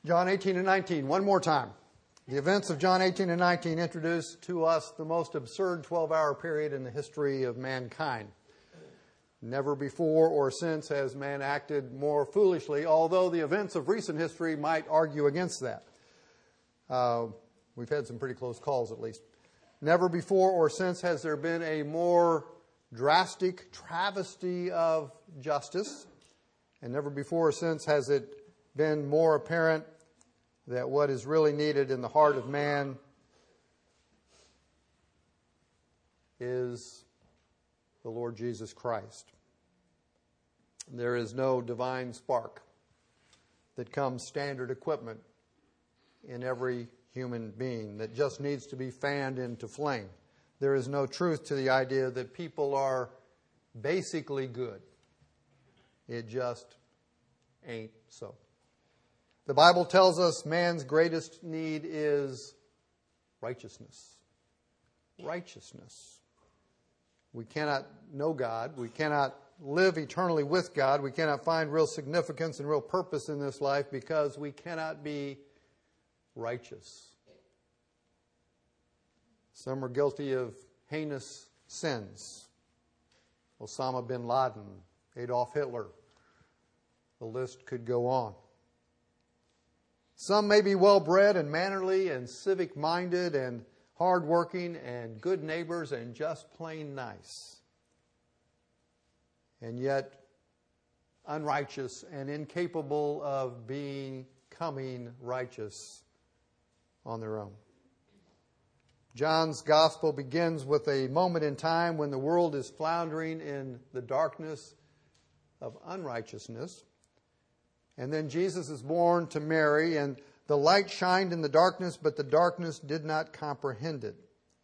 John 18 and 19, one more time. The events of John 18 and 19 introduce to us the most absurd 12-hour period in the history of mankind. Never before or since has man acted more foolishly, although the events of recent history might argue against that. We've had some pretty close calls, at least. Never before or since has there been a more drastic travesty of justice, and never before or since has it been more apparent that what is really needed in the heart of man is the Lord Jesus Christ. There is no divine spark that comes standard equipment in every human being that just needs to be fanned into flame. There is no truth to the idea that people are basically good. It just ain't so. The Bible tells us man's greatest need is righteousness. Righteousness. We cannot know God. We cannot live eternally with God. We cannot find real significance and real purpose in this life because we cannot be righteous. Some are guilty of heinous sins. Osama bin Laden, Adolf Hitler. The list could go on. Some may be well-bred and mannerly and civic-minded and hard-working and good neighbors and just plain nice. And yet unrighteous and incapable of becoming righteous on their own. John's gospel begins with a moment in time when the world is floundering in the darkness of unrighteousness. And then Jesus is born to Mary, and the light shined in the darkness, but the darkness did not comprehend it.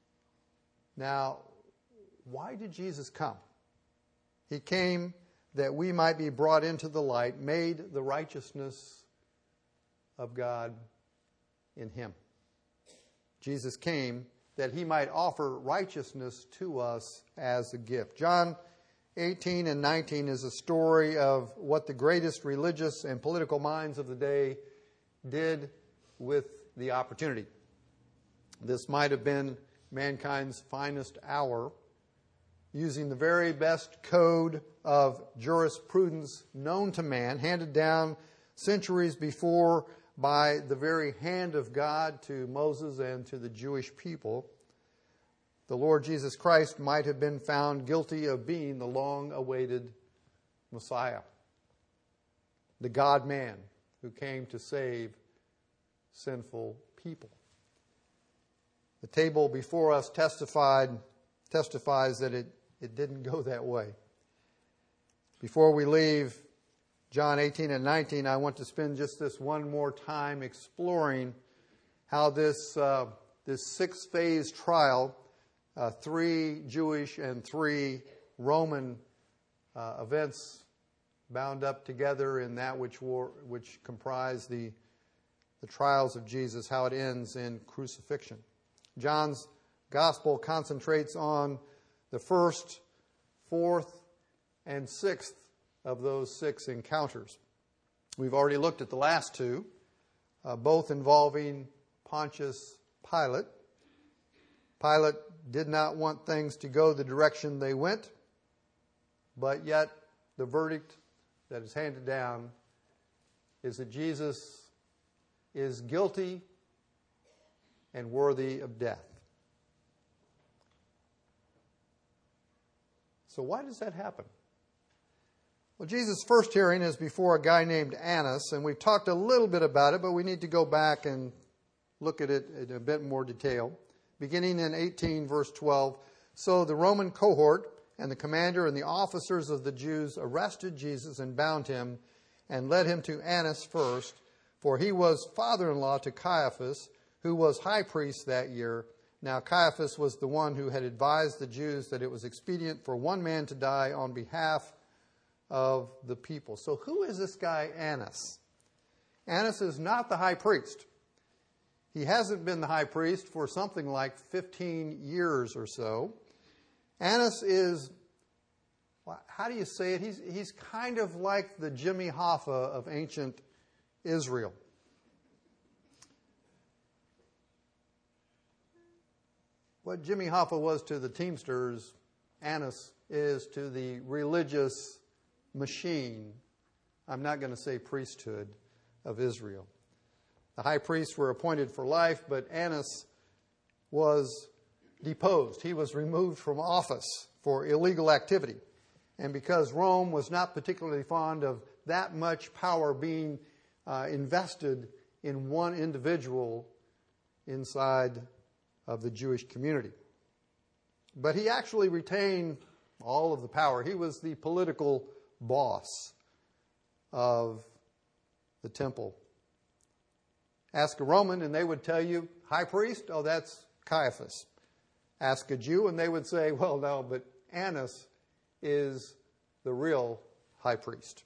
Now, why did Jesus come? He came that we might be brought into the light, made the righteousness of God in Him. Jesus came that He might offer righteousness to us as a gift. John 18 and 19 is a story of what the greatest religious and political minds of the day did with the opportunity. This might have been mankind's finest hour, using the very best code of jurisprudence known to man, handed down centuries before by the very hand of God to Moses and to the Jewish people. The Lord Jesus Christ might have been found guilty of being the long-awaited Messiah, the God-man who came to save sinful people. The table before us testifies that it didn't go that way. Before we leave John 18 and 19, I want to spend just this one more time exploring how this six-phase trial, 3 Jewish and 3 Roman events bound up together in that which comprise the trials of Jesus, how it ends in crucifixion. John's gospel concentrates on the first, 4th, and 6th of those 6 encounters. We've already looked at the last 2, both involving Pontius Pilate. Pilate did not want things to go the direction they went, but yet the verdict that is handed down is that Jesus is guilty and worthy of death. So why does that happen? Well, Jesus' first hearing is before a guy named Annas, and we've talked a little bit about it, but we need to go back and look at it in a bit more detail. Beginning in 18, verse 12, so the Roman cohort and the commander and the officers of the Jews arrested Jesus and bound him and led him to Annas first, for he was father-in-law to Caiaphas, who was high priest that year. Now Caiaphas was the one who had advised the Jews that it was expedient for one man to die on behalf of the people. So who is this guy Annas? Annas is not the high priest. He hasn't been the high priest for something like 15 years or so. Annas is, how do you say it? He's kind of like the Jimmy Hoffa of ancient Israel. What Jimmy Hoffa was to the Teamsters, Annas is to the religious machine, I'm not going to say priesthood, of Israel. The high priests were appointed for life, but Annas was deposed. He was removed from office for illegal activity. And because Rome was not particularly fond of that much power being invested in one individual inside of the Jewish community. But he actually retained all of the power. He was the political boss of the temple. Ask a Roman and they would tell you, high priest? Oh, that's Caiaphas. Ask a Jew and they would say, well, no, but Annas is the real high priest.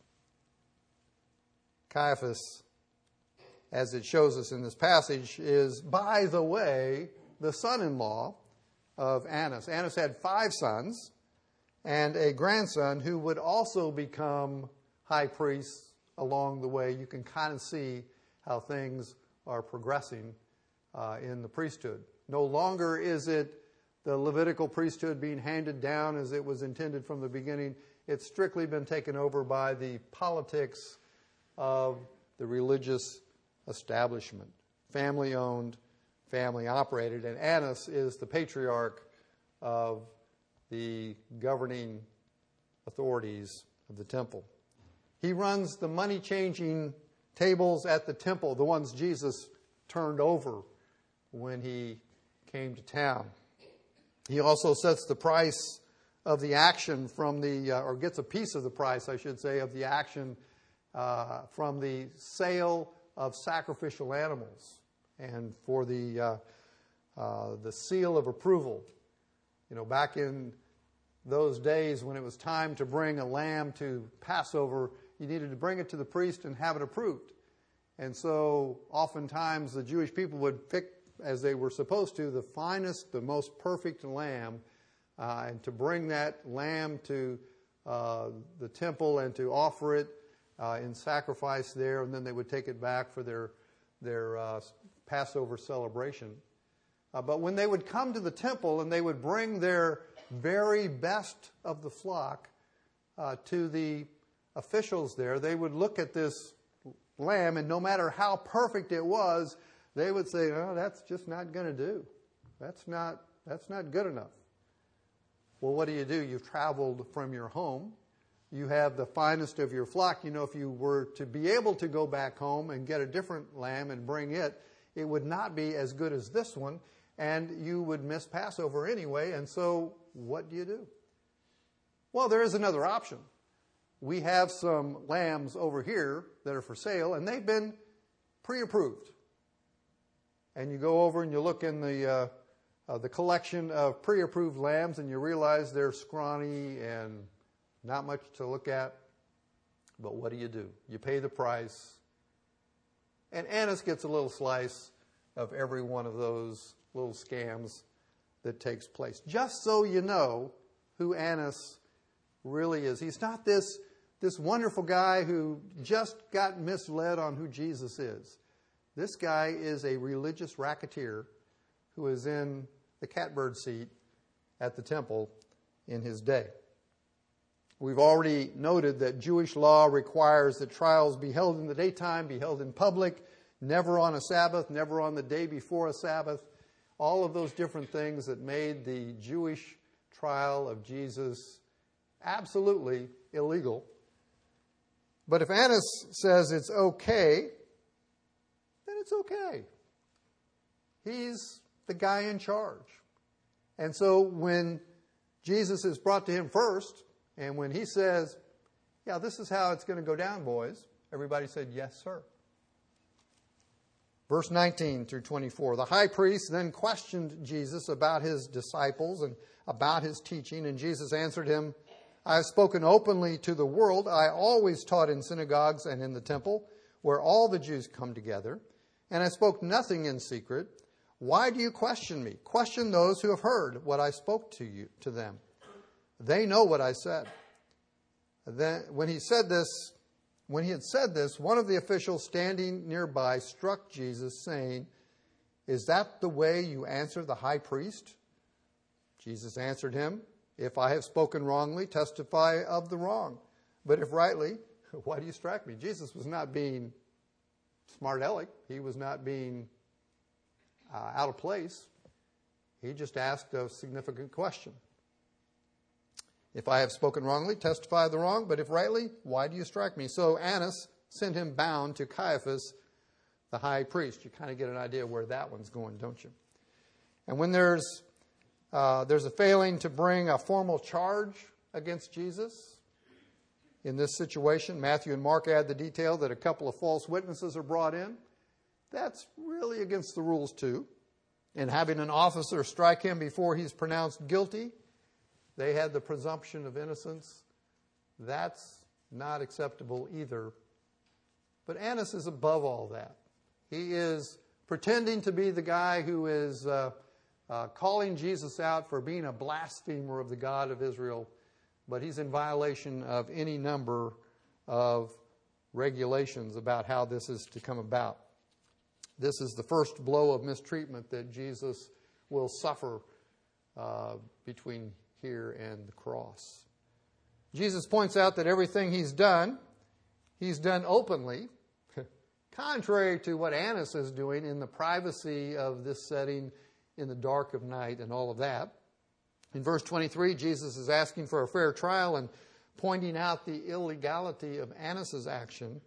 Caiaphas, as it shows us in this passage, is, by the way, the son-in-law of Annas. Annas had 5 sons and a grandson who would also become high priests along the way. You can kind of see how things are progressing in the priesthood. No longer is it the Levitical priesthood being handed down as it was intended from the beginning. It's strictly been taken over by the politics of the religious establishment. Family-owned, family-operated. And Annas is the patriarch of the governing authorities of the temple. He runs the money-changing tables at the temple, the ones Jesus turned over when he came to town. He also sets the price of the action from the, or gets a piece of the price, I should say, of the action from the sale of sacrificial animals and for the seal of approval. You know, back in those days when it was time to bring a lamb to Passover, you needed to bring it to the priest and have it approved. And so oftentimes the Jewish people would pick, as they were supposed to, the finest, the most perfect lamb, and to bring that lamb to the temple and to offer it in sacrifice there, and then they would take it back for their Passover celebration. But when they would come to the temple and they would bring their very best of the flock to the officials there, they would look at this lamb, and no matter how perfect it was, they would say, "Oh, that's just not going to do. That's not good enough." Well, what do? You've traveled from your home. You have the finest of your flock. You know, if you were to be able to go back home and get a different lamb and bring it, it would not be as good as this one, and you would miss Passover anyway. And so what do? Well, there is another option. We have some lambs over here that are for sale, and they've been pre-approved. And you go over and you look in the collection of pre-approved lambs, and you realize they're scrawny and not much to look at. But what do? You pay the price. And Annas gets a little slice of every one of those little scams that takes place. Just so you know who Annas really is. He's not this wonderful guy who just got misled on who Jesus is. This guy is a religious racketeer who is in the catbird seat at the temple in his day. We've already noted that Jewish law requires that trials be held in the daytime, be held in public, never on a Sabbath, never on the day before a Sabbath. All of those different things that made the Jewish trial of Jesus absolutely illegal. But if Annas says it's okay, then it's okay. He's the guy in charge. And so when Jesus is brought to him first, and when he says, "Yeah, this is how it's going to go down, boys," everybody said, "Yes, sir." Verse 19 through 24. The high priest then questioned Jesus about his disciples and about his teaching, and Jesus answered him, "I have spoken openly to the world. I always taught in synagogues and in the temple, where all the Jews come together, and I spoke nothing in secret. Why do you question me? Question those who have heard what I spoke to them. They know what I said." Then, when he had said this, one of the officials standing nearby struck Jesus, saying, "Is that the way you answer the high priest? Jesus answered him, "If I have spoken wrongly, testify of the wrong. But if rightly, why do you strike me?" Jesus was not being smart aleck. He was not being out of place. He just asked a significant question. "If I have spoken wrongly, testify of the wrong. But if rightly, why do you strike me?" So Annas sent him bound to Caiaphas, the high priest. You kind of get an idea where that one's going, don't you? And when there's a failing to bring a formal charge against Jesus in this situation, Matthew and Mark add the detail that a couple of false witnesses are brought in. That's really against the rules too. And having an officer strike him before he's pronounced guilty, they had the presumption of innocence. That's not acceptable either. But Annas is above all that. He is pretending to be the guy who is calling Jesus out for being a blasphemer of the God of Israel, but he's in violation of any number of regulations about how this is to come about. This is the first blow of mistreatment that Jesus will suffer between here and the cross. Jesus points out that everything he's done openly, contrary to what Annas is doing in the privacy of this setting in the dark of night and all of that. In verse 23, Jesus is asking for a fair trial and pointing out the illegality of Annas' action.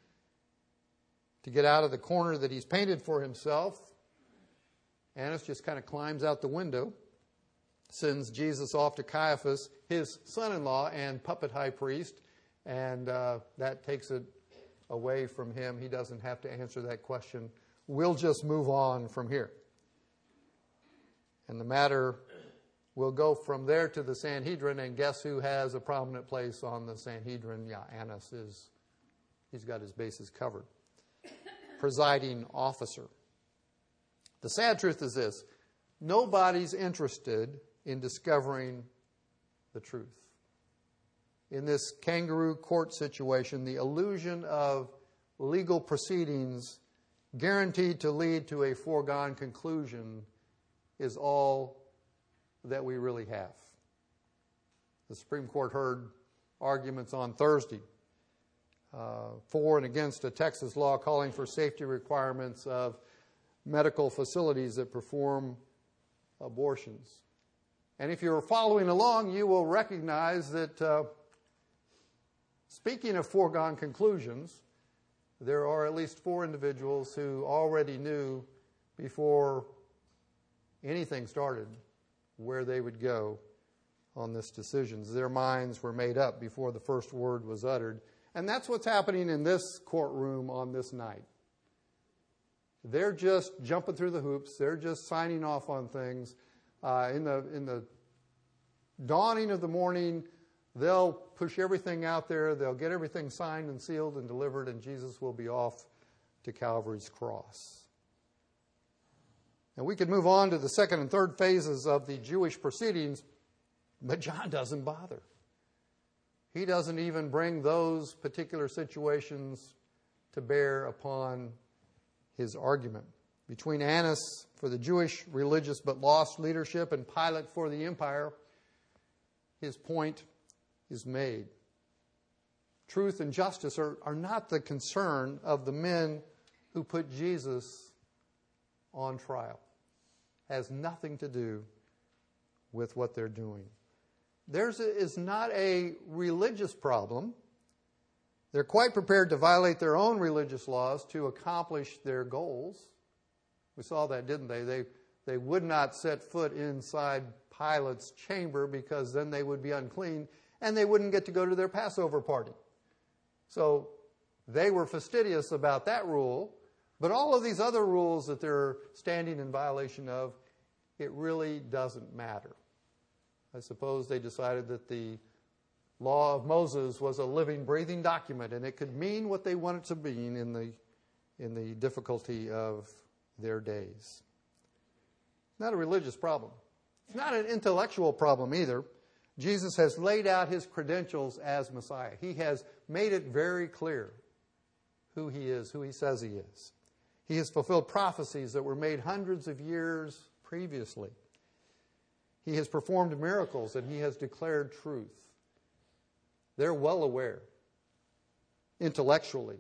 To get out of the corner that he's painted for himself, Annas just kind of climbs out the window, sends Jesus off to Caiaphas, his son-in-law and puppet high priest, and that takes it away from him. He doesn't have to answer that question. We'll just move on from here. And the matter will go from there to the Sanhedrin, and guess who has a prominent place on the Sanhedrin? Yeah, Annas he's got his bases covered. Presiding officer. The sad truth is this: nobody's interested in discovering the truth. In this kangaroo court situation, the illusion of legal proceedings guaranteed to lead to a foregone conclusion is all that we really have. The Supreme Court heard arguments on Thursday for and against a Texas law calling for safety requirements of medical facilities that perform abortions. And if you're following along, you will recognize that speaking of foregone conclusions, there are at least 4 individuals who already knew before anything started where they would go on this decision. Their minds were made up before the first word was uttered. And that's what's happening in this courtroom on this night. They're just jumping through the hoops. They're just signing off on things. In the dawning of the morning, they'll push everything out there. They'll get everything signed and sealed and delivered, and Jesus will be off to Calvary's cross. And we could move on to the second and third phases of the Jewish proceedings, but John doesn't bother. He doesn't even bring those particular situations to bear upon his argument. Between Annas for the Jewish religious but lost leadership and Pilate for the empire, his point is made. Truth and justice are not the concern of the men who put Jesus on trial. Has nothing to do with what they're doing. Theirs is not a religious problem. They're quite prepared to violate their own religious laws to accomplish their goals. We saw that, didn't they? They would not set foot inside Pilate's chamber because then they would be unclean and they wouldn't get to go to their Passover party. So they were fastidious about that rule. But all of these other rules that they're standing in violation of, it really doesn't matter. I suppose they decided that the law of Moses was a living, breathing document, and it could mean what they wanted to mean in the difficulty of their days. It's not a religious problem. It's not an intellectual problem either. Jesus has laid out his credentials as Messiah. He has made it very clear who he is, who he says he is. He has fulfilled prophecies that were made hundreds of years previously. He has performed miracles and he has declared truth. They're well aware, intellectually,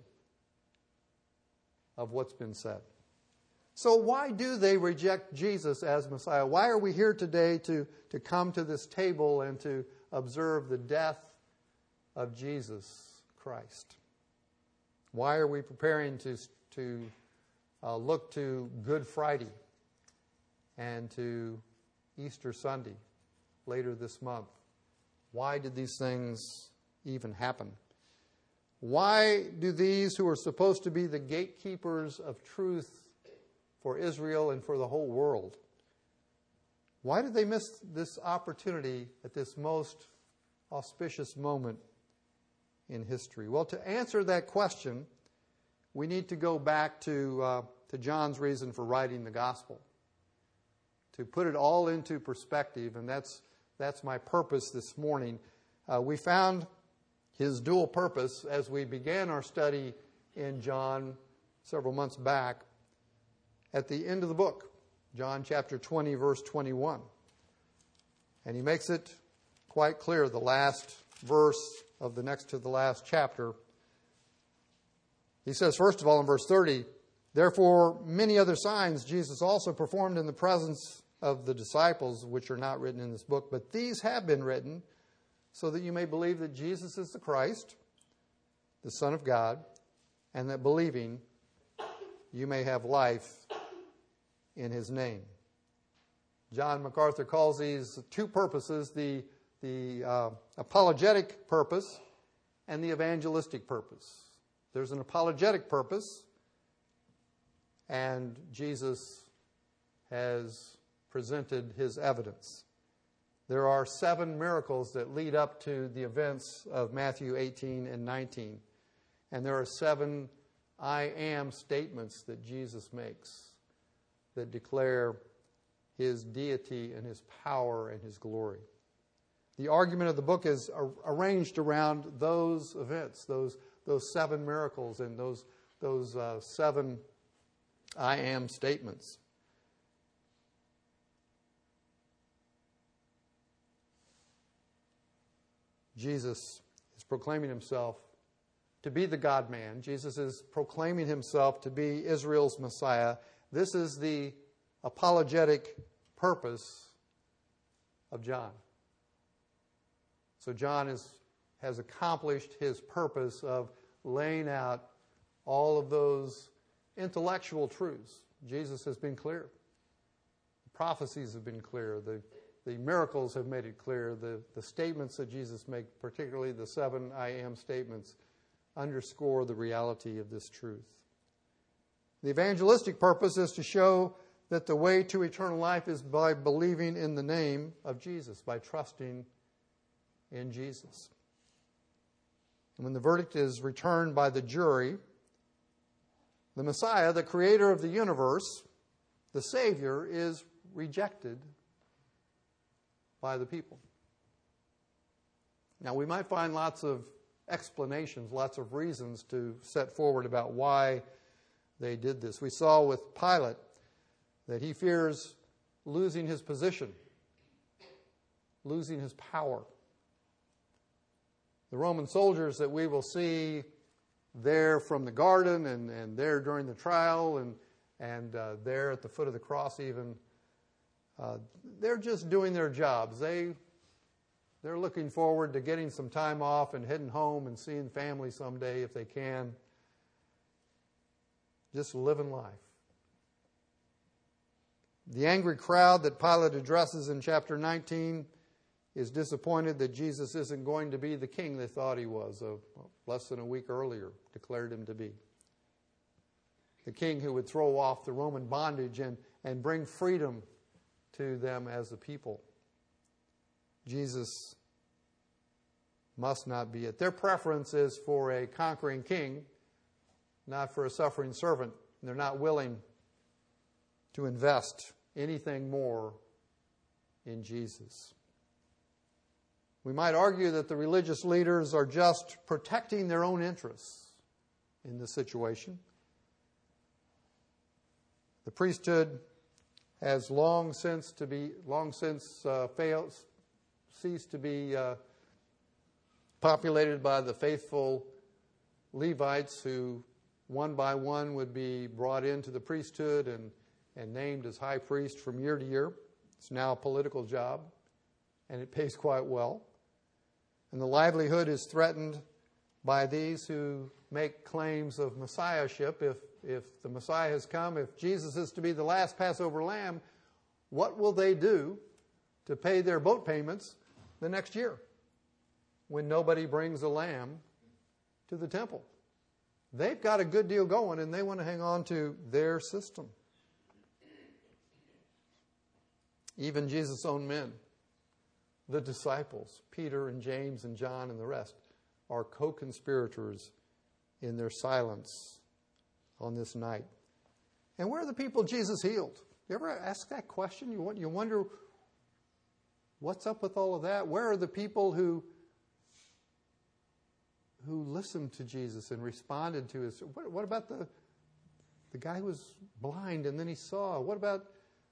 of what's been said. So why do they reject Jesus as Messiah? Why are we here today to come to this table and to observe the death of Jesus Christ? Why are we preparing to look to Good Friday and to Easter Sunday later this month? Why did these things even happen? Why do these who are supposed to be the gatekeepers of truth for Israel and for the whole world, why did they miss this opportunity at this most auspicious moment in history? Well, to answer that question, we need to go back to John's reason for writing the gospel, to put it all into perspective, and that's my purpose this morning. We found his dual purpose as we began our study in John several months back at the end of the book, John chapter 20, verse 21. And he makes it quite clear, the last verse of the next to the last chapter. He says, first of all, in verse 30, therefore many other signs Jesus also performed in the presence of the disciples, which are not written in this book, but these have been written so that you may believe that Jesus is the Christ, the Son of God, and that believing you may have life in his name. John MacArthur calls these two purposes, the apologetic purpose and the evangelistic purpose. There's an apologetic purpose, and Jesus has presented his evidence. There are 7 miracles that lead up to the events of Matthew 18 and 19. And there are 7 I am statements that Jesus makes that declare his deity and his power and his glory. The argument of the book is arranged around those events, those 7 miracles and those 7 I am statements. Jesus is proclaiming himself to be the God-man. Jesus is proclaiming himself to be Israel's Messiah. This is the apologetic purpose of John. So John has accomplished his purpose of laying out all of those intellectual truths. Jesus has been clear. The prophecies have been clear. The miracles have made it clear. The statements that Jesus makes, particularly the 7 I am statements, underscore the reality of this truth. The evangelistic purpose is to show that the way to eternal life is by believing in the name of Jesus, by trusting in Jesus. And when the verdict is returned by the jury, the Messiah, the creator of the universe, the Savior, is rejected by the people. Now, we might find lots of explanations, lots of reasons to set forward about why they did this. We saw with Pilate that he fears losing his position, losing his power. The Roman soldiers that we will see there from the garden and there during the trial and there at the foot of the cross even, they're just doing their jobs. They're looking forward to getting some time off and heading home and seeing family someday if they can. Just living life. The angry crowd that Pilate addresses in chapter 19 is disappointed that Jesus isn't going to be the king they thought he was, less than a week earlier, declared him to be. The king who would throw off the Roman bondage and bring freedom to them as a people. Jesus must not be it. Their preference is for a conquering king, not for a suffering servant. And they're not willing to invest anything more in Jesus. We might argue that the religious leaders are just protecting their own interests in this situation. The priesthood has long since ceased to be populated by the faithful Levites who one by one would be brought into the priesthood and named as high priest from year to year. It's now a political job, and it pays quite well. And the livelihood is threatened by these who make claims of messiahship. If the Messiah has come, if Jesus is to be the last Passover lamb, what will they do to pay their boat payments the next year when nobody brings a lamb to the temple? They've got a good deal going, and they want to hang on to their system. Even Jesus' own men, the disciples, Peter and James and John and the rest, are co-conspirators in their silence on this night. And where are the people Jesus healed? You ever ask that question? You wonder, what's up with all of that? Where are the people who listened to Jesus and responded to his... What about the guy who was blind and then he saw? What about...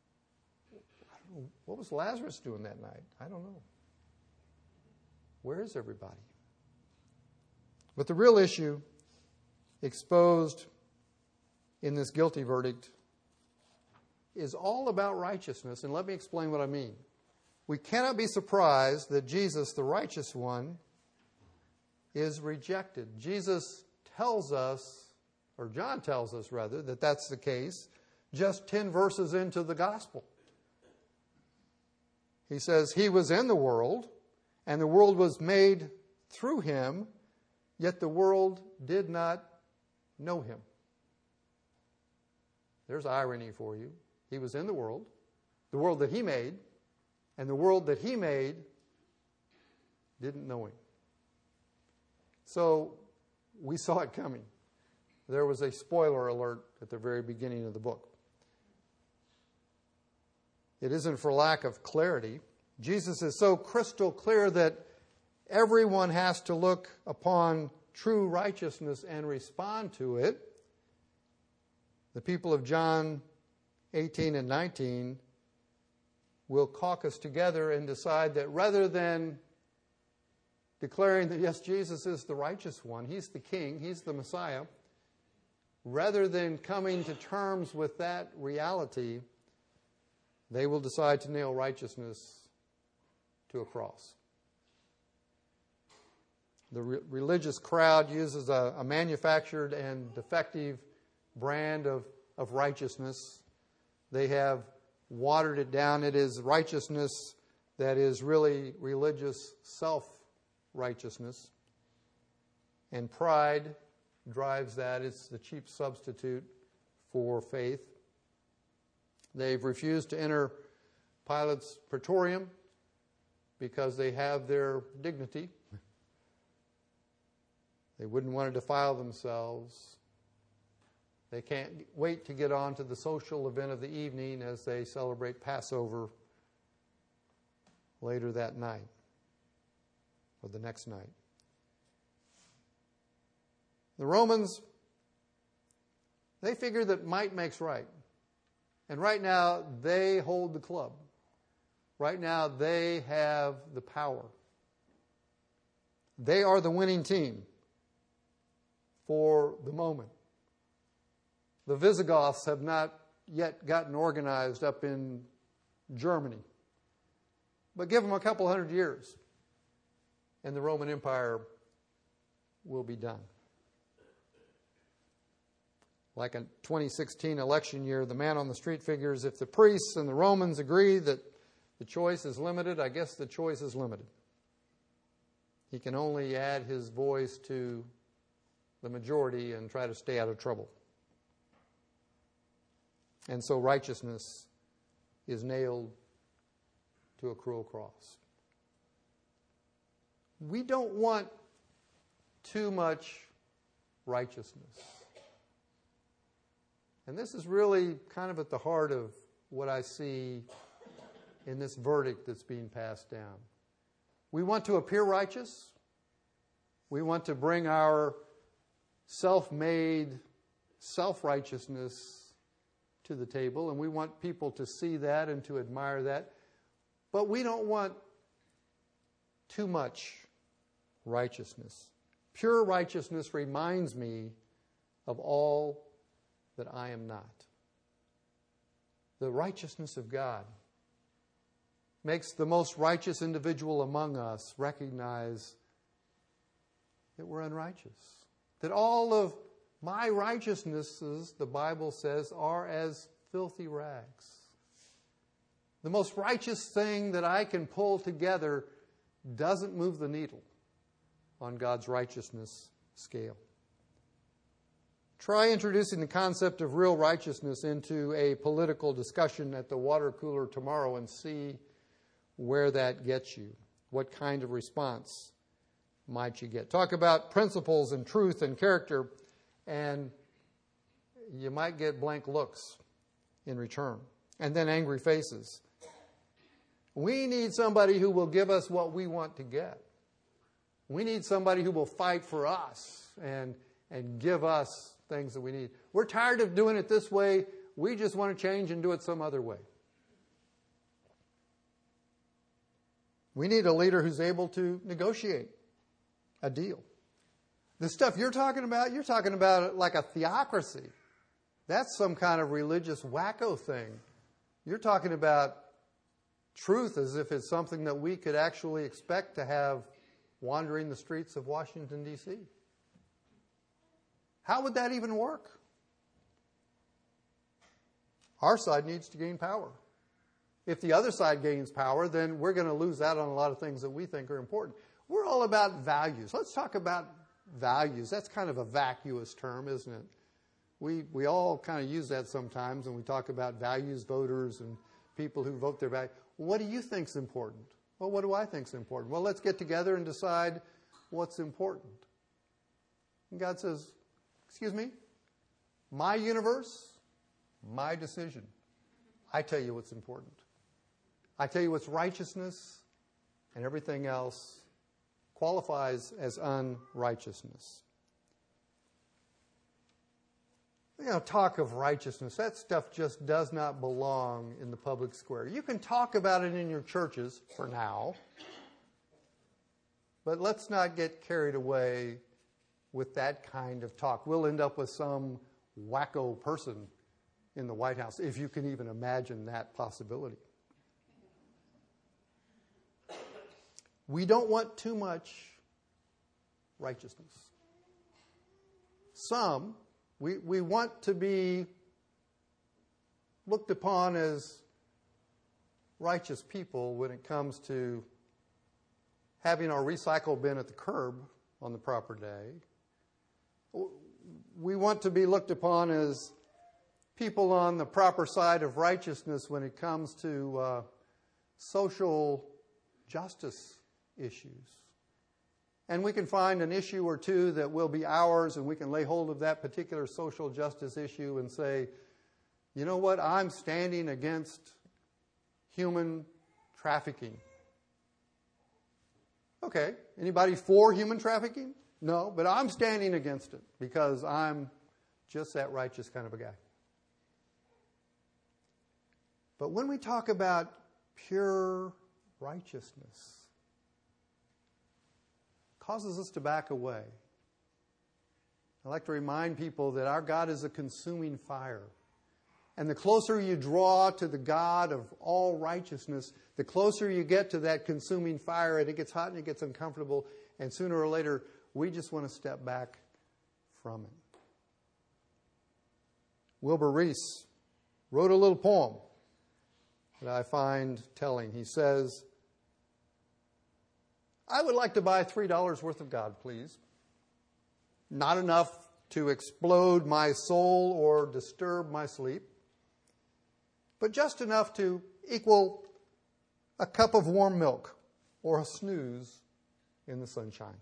What was Lazarus doing that night? I don't know. Where is everybody? But the real issue exposed in this guilty verdict is all about righteousness. And let me explain what I mean. We cannot be surprised that Jesus, the righteous one, is rejected. Jesus tells us, or John tells us rather, that that's the case just 10 verses into the gospel. He says, he was in the world, and the world was made through him, yet the world did not know him. There's irony for you. He was in the world that he made, and the world that he made didn't know him. So we saw it coming. There was a spoiler alert at the very beginning of the book. It isn't for lack of clarity. Jesus is so crystal clear that everyone has to look upon true righteousness and respond to it. The people of John 18 and 19 will caucus together and decide that rather than declaring that, yes, Jesus is the righteous one, he's the king, he's the Messiah, rather than coming to terms with that reality, they will decide to nail righteousness to a cross. The religious crowd uses a manufactured and defective brand of righteousness. They have watered it down. It is righteousness that is really religious self-righteousness. And pride drives that. It's the cheap substitute for faith. They've refused to enter Pilate's praetorium because they have their dignity. They wouldn't want to defile themselves. They can't wait to get on to the social event of the evening as they celebrate Passover later that night or the next night. The Romans, they figure that might makes right. And right now, they hold the club. Right now, they have the power. They are the winning team for the moment. The Visigoths have not yet gotten organized up in Germany. But give them a couple hundred years, and the Roman Empire will be done. Like a 2016 election year, the man on the street figures if the priests and the Romans agree that the choice is limited, I guess the choice is limited. He can only add his voice to the majority and try to stay out of trouble. And so righteousness is nailed to a cruel cross. We don't want too much righteousness. And this is really kind of at the heart of what I see in this verdict that's being passed down. We want to appear righteous. We want to bring our self-made self-righteousness to the table, and we want people to see that and to admire that. But we don't want too much righteousness. Pure righteousness reminds me of all that I am not. The righteousness of God makes the most righteous individual among us recognize that we're unrighteous. That all of my righteousnesses, the Bible says, are as filthy rags. The most righteous thing that I can pull together doesn't move the needle on God's righteousness scale. Try introducing the concept of real righteousness into a political discussion at the water cooler tomorrow and see where that gets you. What kind of response might you get? Talk about principles and truth and character, and you might get blank looks in return, and then angry faces. We need somebody who will give us what we want to get. We need somebody who will fight for us and give us things that we need. We're tired of doing it this way. We just want to change and do it some other way. We need a leader who's able to negotiate a deal. The stuff you're talking about it like a theocracy. That's some kind of religious wacko thing. You're talking about truth as if it's something that we could actually expect to have wandering the streets of Washington, D.C. How would that even work? Our side needs to gain power. If the other side gains power, then we're going to lose out on a lot of things that we think are important. We're all about values. Let's talk about values. That's kind of a vacuous term, isn't it? We all kind of use that sometimes when we talk about values voters and people who vote their values. What do you think is important? Well, what do I think is important? Well, let's get together and decide what's important. And God says, excuse me, my universe, my decision. I tell you what's important. I tell you what's righteousness, and everything else qualifies as unrighteousness. Talk of righteousness, that stuff just does not belong in the public square. You can talk about it in your churches for now, but let's not get carried away with that kind of talk. We'll end up with some wacko person in the White House, if you can even imagine that possibility. We don't want too much righteousness. We want to be looked upon as righteous people when it comes to having our recycle bin at the curb on the proper day. We want to be looked upon as people on the proper side of righteousness when it comes to social justice issues. And we can find an issue or two that will be ours, and we can lay hold of that particular social justice issue and say, you know what, I'm standing against human trafficking. Okay, anybody for human trafficking? No, but I'm standing against it because I'm just that righteous kind of a guy. But when we talk about pure righteousness, causes us to back away. I like to remind people that our God is a consuming fire. And the closer you draw to the God of all righteousness, the closer you get to that consuming fire, and it gets hot and it gets uncomfortable, and sooner or later, we just want to step back from it. Wilbur Reese wrote a little poem that I find telling. He says, I would like to buy $3 worth of God, please. Not enough to explode my soul or disturb my sleep, but just enough to equal a cup of warm milk or a snooze in the sunshine.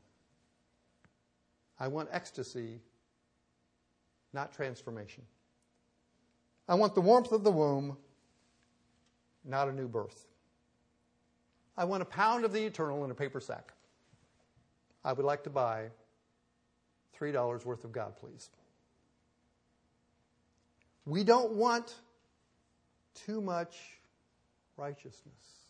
I want ecstasy, not transformation. I want the warmth of the womb, not a new birth. I want a pound of the eternal in a paper sack. I would like to buy $3 worth of God, please. We don't want too much righteousness.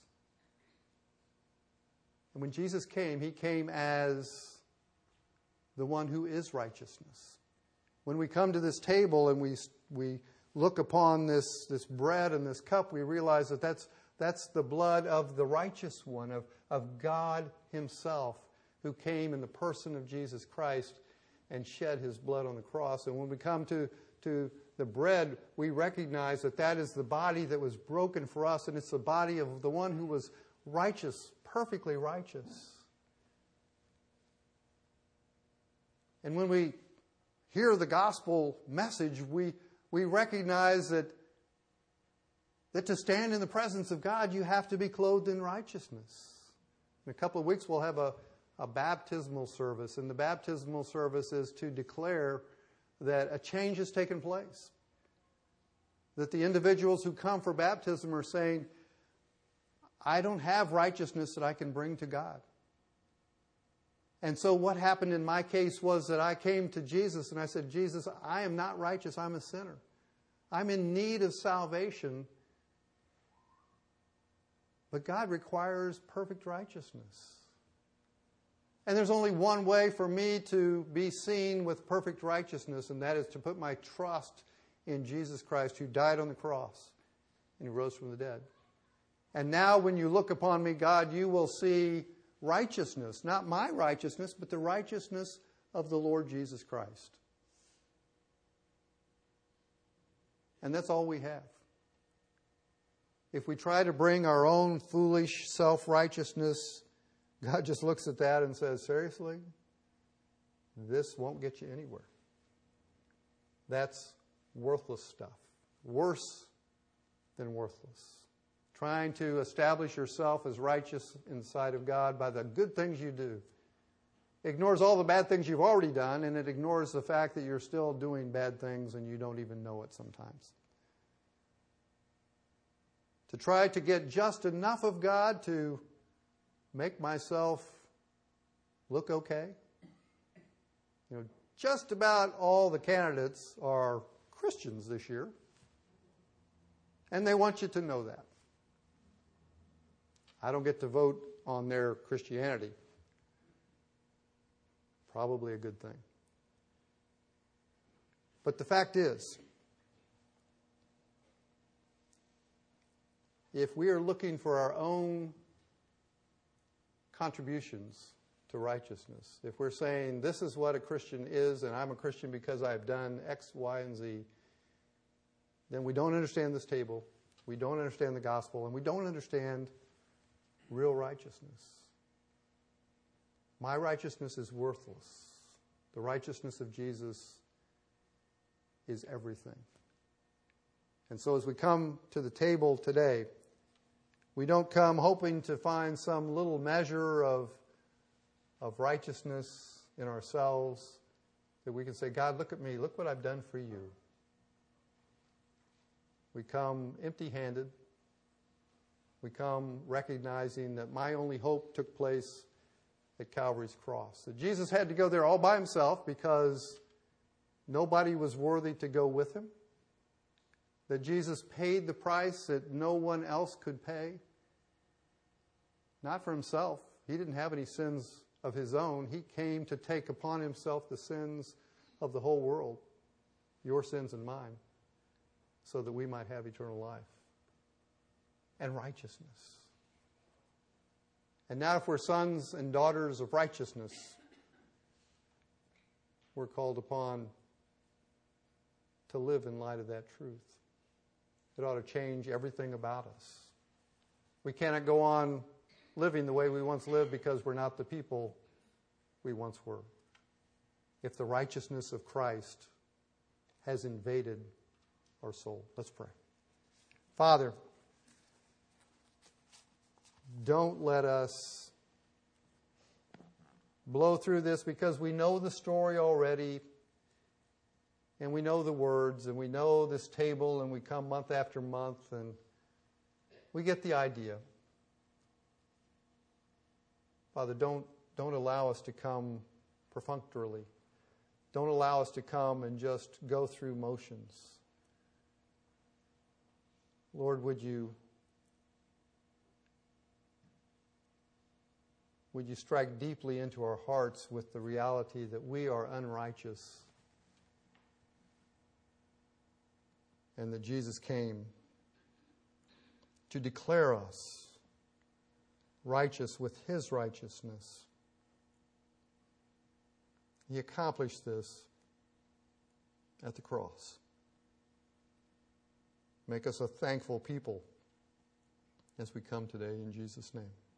And when Jesus came, he came as the one who is righteousness. When we come to this table and we look upon this bread and this cup, we realize that that's the blood of the righteous one, of God himself, who came in the person of Jesus Christ and shed his blood on the cross. And when we come to the bread, we recognize that that is the body that was broken for us, and it's the body of the one who was righteous, perfectly righteous. And when we hear the gospel message, we recognize that to stand in the presence of God, you have to be clothed in righteousness. In a couple of weeks, we'll have a baptismal service, and the baptismal service is to declare that a change has taken place. That the individuals who come for baptism are saying, I don't have righteousness that I can bring to God. And so what happened in my case was that I came to Jesus and I said, Jesus, I am not righteous, I'm a sinner. I'm in need of salvation. But God requires perfect righteousness. And there's only one way for me to be seen with perfect righteousness, and that is to put my trust in Jesus Christ, who died on the cross and who rose from the dead. And now when you look upon me, God, you will see righteousness, not my righteousness, but the righteousness of the Lord Jesus Christ. And that's all we have. If we try to bring our own foolish self-righteousness, God just looks at that and says, seriously? This won't get you anywhere. That's worthless stuff. Worse than worthless. Trying to establish yourself as righteous in the sight of God by the good things you do. Ignores all the bad things you've already done, and it ignores the fact that you're still doing bad things and you don't even know it sometimes. To try to get just enough of God to make myself look okay. You know, just about all the candidates are Christians this year, and they want you to know that. I don't get to vote on their Christianity. Probably a good thing. But the fact is, if we are looking for our own contributions to righteousness, if we're saying this is what a Christian is and I'm a Christian because I've done X, Y, and Z, then we don't understand this table, we don't understand the gospel, and we don't understand real righteousness. My righteousness is worthless. The righteousness of Jesus is everything. And so as we come to the table today, we don't come hoping to find some little measure of righteousness in ourselves that we can say, God, look at me, look what I've done for you. We come empty-handed. We come recognizing that my only hope took place at Calvary's cross. That Jesus had to go there all by himself because nobody was worthy to go with him. That Jesus paid the price that no one else could pay. Not for himself. He didn't have any sins of his own. He came to take upon himself the sins of the whole world, your sins and mine, so that we might have eternal life and righteousness. And now if we're sons and daughters of righteousness, we're called upon to live in light of that truth. It ought to change everything about us. We cannot go on living the way we once lived because we're not the people we once were. If the righteousness of Christ has invaded our soul. Let's pray. Father, don't let us blow through this because we know the story already and we know the words and we know this table and we come month after month and we get the idea. Father, don't allow us to come perfunctorily. Don't allow us to come and just go through motions. Lord, would you strike deeply into our hearts with the reality that we are unrighteous and that Jesus came to declare us righteous with His righteousness. He accomplished this at the cross. Make us a thankful people as we come today in Jesus' name.